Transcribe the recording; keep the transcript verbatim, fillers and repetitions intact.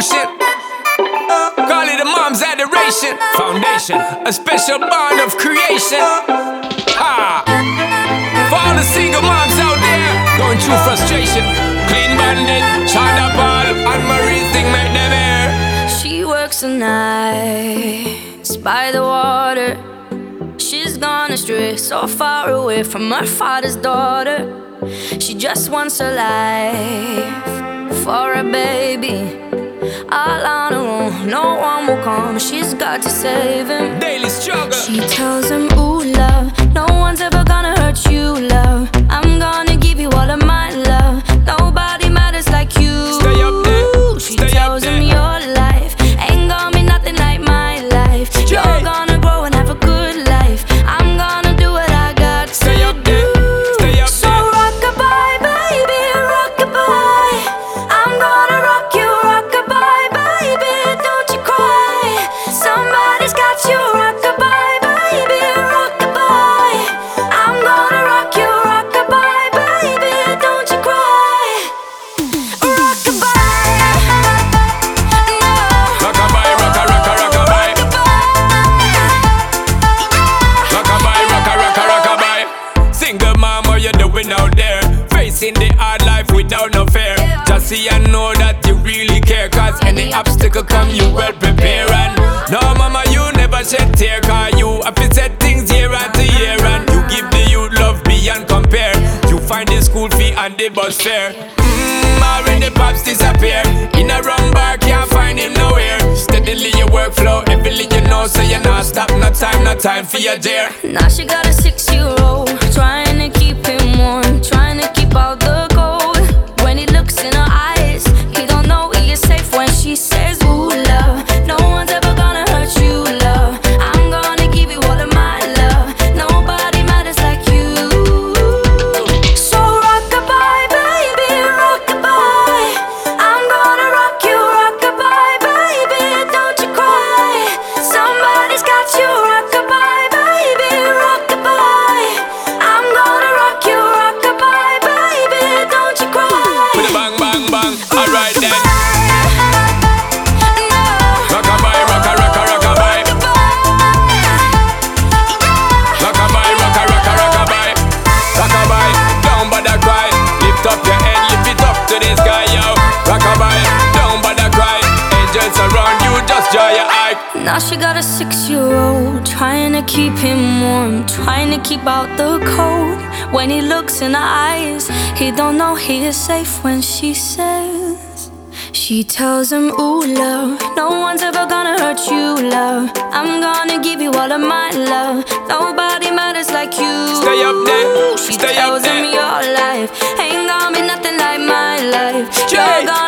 devotion. Call it a mom's adoration. Foundation, a special bond of creation. Ha! For all the single moms out there going through frustration. Clean Bandit, China Paul, and Marie thing make them air. She works the nights by the water. She's gone astray, so far away from her father's daughter. She just wants her life for a baby. All on her own, no one will come. She's got to save him. Daily struggle. She tells him, ooh, love, no one's ever gonna hurt you, love. I'm gonna give you all of my love. Nobody matters like you. Stay up there. She Stay tells up there. him your life ain't gonna be nothing like my life. Jay. You're gonna grow and have a good life. I'm gonna do what I got to Stay up there. do. Stay up So there. rock-a-bye, baby, rock-a-bye. I'm gonna rock you, rock-a-bye, baby, don't you cry. Somebody's got you, rock-a-bye, baby, rock-a-bye. I'm gonna rock you, rock-a-bye, baby, don't you cry. Rock-a-bye, no. Rock-a-bye, rocka, rocka, rock-a-bye. Rock-a-bye, rocka, rocka, rock-a-bye. Single mom, what you doing out there? Facing the hard life without no fear. Just see and know that you really care. Cause any obstacle come, you well prepare. And no mama, you never shed tear. Cause you have to set things year after year. And you give the youth love beyond compare. You find the school fee and the bus fare. Mmm, already pops disappear. In a wrong bar, can't find him nowhere. Steadily your workflow, everything you know. So you not stop, no time, no time for your dear. Now she got a six-year-old, trying to keep him warm, trying to keep out the cold. When he looks in her eyes, he don't know he is safe when she says, ooh, love, no one's ever gonna hurt you, love. I'm gonna give you all of my love. Nobody matters like you. So rock-a-bye, baby, rock-a-bye. I'm gonna rock you, rock-a-bye, baby, don't you cry. Somebody's got you, rock-a-bye, baby, rock-a-bye. I'm gonna rock you, rock-a-bye, baby, don't you cry. With a bang, bang, bang. Alright then. No. Rock-a-bye, rocka, rocka, rock-a-bye. Rock-a-bye, rocka, rocka, rock-a-bye. Rock-a-bye, don't bother cry. Lift up your head, lift it up to the sky, yo. Rock-a-bye, don't bother cry. Angels around you, just dry your eye. Now she got a six-year-old, trying to keep him warm, trying to keep out the cold. When he looks in her eyes, he don't know he is safe when she says. She tells him, ooh, love, no one's ever gonna hurt you, love. I'm gonna give you all of my love. Nobody matters like you. Stay up there, She stay up tells him there. your life ain't gonna be nothing like my life. Jay. You're gonna